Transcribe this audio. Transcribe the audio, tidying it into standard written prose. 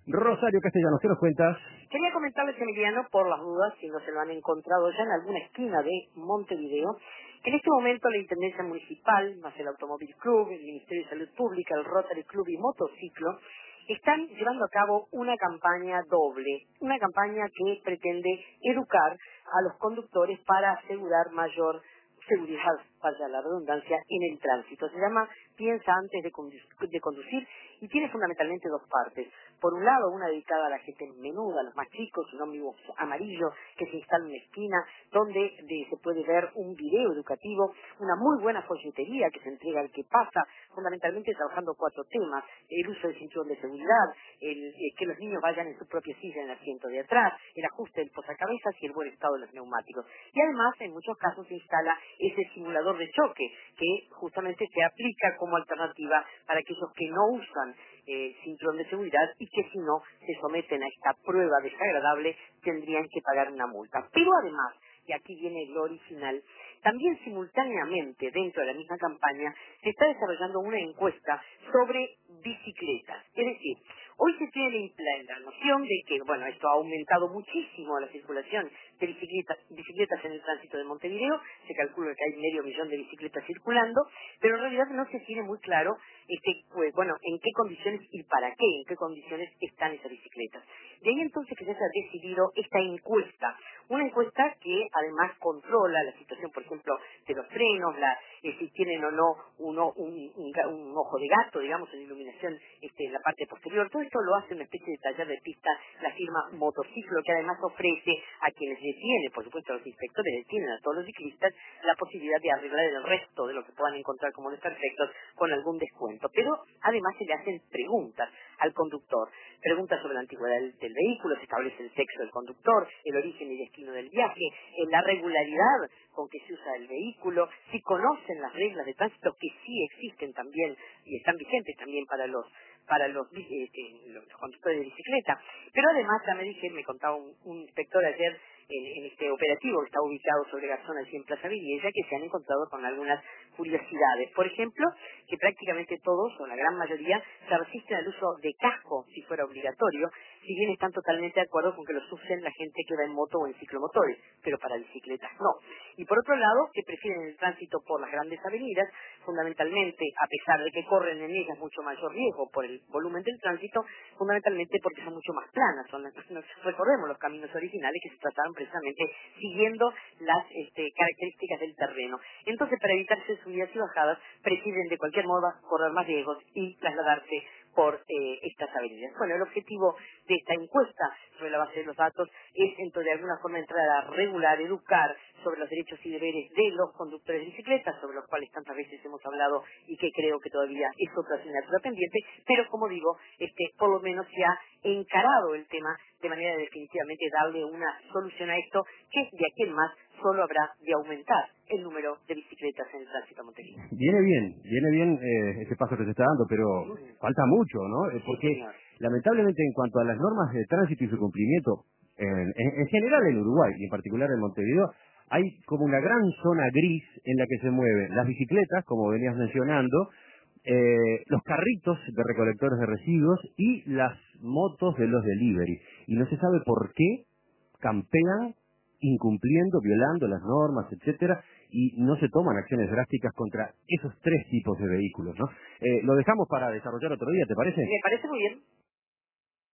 Rosario Castellanos, ¿qué nos cuentas? Quería comentarles, Emiliano, por las dudas, si no se lo han encontrado ya en alguna esquina de Montevideo, que en este momento la Intendencia Municipal, más el Automóvil Club, el Ministerio de Salud Pública, el Rotary Club y Motociclo, están llevando a cabo una campaña doble, una campaña que pretende educar a los conductores para asegurar mayor seguridad, valga la redundancia, en el tránsito. Se llama Piensa antes de conducir y tiene fundamentalmente dos partes. Por un lado, una dedicada a la gente menuda, a los más chicos, un ómnibus amarillo que se instala en una esquina donde se puede ver un video educativo, una muy buena folletería que se entrega al que pasa, fundamentalmente trabajando cuatro temas: el uso del cinturón de seguridad, que los niños vayan en su propia silla en el asiento de atrás, el ajuste del posacabezas y el buen estado de los neumáticos. Y además, en muchos casos, se instala ese simulador de choque que justamente se aplica como alternativa para aquellos que no usan cinturón de seguridad y que si no se someten a esta prueba desagradable tendrían que pagar una multa. Pero además, y aquí viene lo original, también simultáneamente dentro de la misma campaña se está desarrollando una encuesta sobre bicicletas. Es decir, hoy se tiene la noción de que, bueno, esto ha aumentado muchísimo la circulación de bicicletas en el tránsito de Montevideo, se calcula que hay 500.000 de bicicletas circulando, pero en realidad no se tiene muy claro pues, bueno, en qué condiciones y para qué, en qué condiciones están esas bicicletas. De ahí entonces que se haya decidido esta encuesta, una encuesta que además controla la situación, por ejemplo, de los frenos, si tienen o no un ojo de gato, digamos, en iluminación en la parte posterior. Todo esto lo hace una especie de taller de pista la firma Motociclo, que además ofrece a quienes detienen, por supuesto a los inspectores detienen a todos los ciclistas, la posibilidad de arreglar el resto de lo que puedan encontrar como desperfectos con algún descuento. Pero además se le hacen preguntas al conductor, preguntas sobre la antigüedad del vehículo, se establece el sexo del conductor, el origen y destino del viaje, la regularidad con que se usa el vehículo, si conocen las reglas de tránsito que sí existen también y están vigentes también para los conductores de bicicleta. Pero además, ya me contaba un inspector ayer en este operativo que está ubicado sobre Garzón, allí en Plaza Villella, que se han encontrado con algunas curiosidades. Por ejemplo, que prácticamente todos, o la gran mayoría, se resisten al uso de casco si fuera obligatorio, si bien están totalmente de acuerdo con que los usen la gente que va en moto o en ciclomotores, pero para bicicletas no. Y por otro lado, que prefieren el tránsito por las grandes avenidas, fundamentalmente, a pesar de que corren en ellas mucho mayor riesgo por el volumen del tránsito, fundamentalmente porque son mucho más planas. Recordemos los caminos originales que se trataron precisamente siguiendo las características del terreno. Entonces, para evitarse subidas y bajadas, prefieren de cualquier modo correr más riesgos y trasladarse por estas avenidas. Bueno, el objetivo de esta encuesta sobre la base de los datos es, entonces, de alguna forma entrar a regular, educar sobre los derechos y deberes de los conductores de bicicletas, sobre los cuales tantas veces hemos hablado y que creo que todavía es otra asignatura pendiente, pero como digo, por lo menos se ha encarado el tema de manera de definitivamente darle una solución a esto, que de aquí en más solo habrá de aumentar el número de bicicletas en el tránsito montevideo. Viene bien ese paso que se está dando, pero falta mucho, ¿no? Porque Señor. lamentablemente en cuanto a las normas de tránsito y su cumplimiento, en general en Uruguay y en particular en Montevideo, hay como una gran zona gris en la que se mueven las bicicletas, como venías mencionando, los carritos de recolectores de residuos y las motos de los delivery. Y no se sabe por qué campean incumpliendo, violando las normas, etcétera, y no se toman acciones drásticas contra esos tres tipos de vehículos, ¿no? Lo dejamos para desarrollar otro día, ¿te parece? Me parece muy bien.